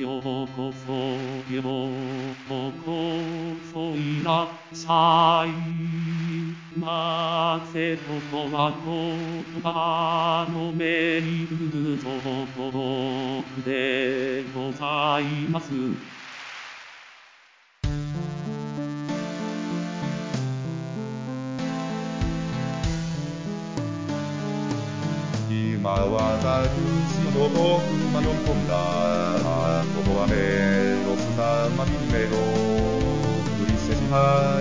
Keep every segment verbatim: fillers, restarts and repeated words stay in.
ようこそようこそいらっしゃいませとは言葉のメール届くでございます。 今私のどく迷い込んだこの雨の砂まみれの降りせ支配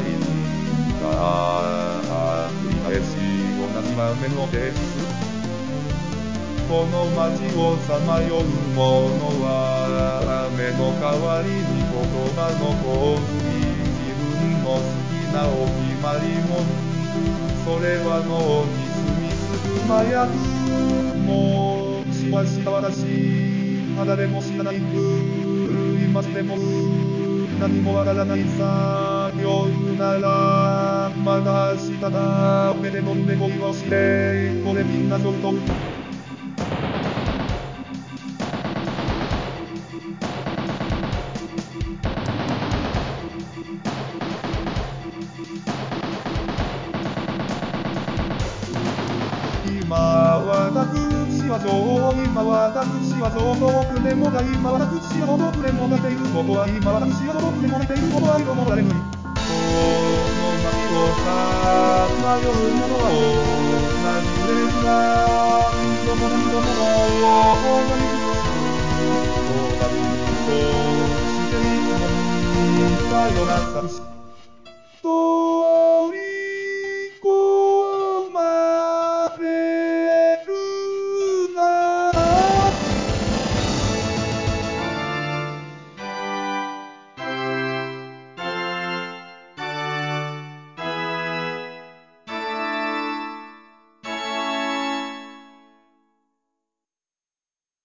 が繰り返し同じ雨のです。この街をさまようものは雨の代わりに言葉の洪水、自分の好きなお決まりもん、それは脳に住み着く麻薬。もうしばしば私まだでも知らない古い街でも何もわからないさ。夜ならまだ明日だ。目で飲んで恋をしてこれみんなちょっと今私はそう今私はそう遠くでもが今私は遠くでもがていることは今私は遠くでもがていることは色も誰もいこの街をさまようものは同じですが何度も何度も同じそうだとしていつも似たような寂し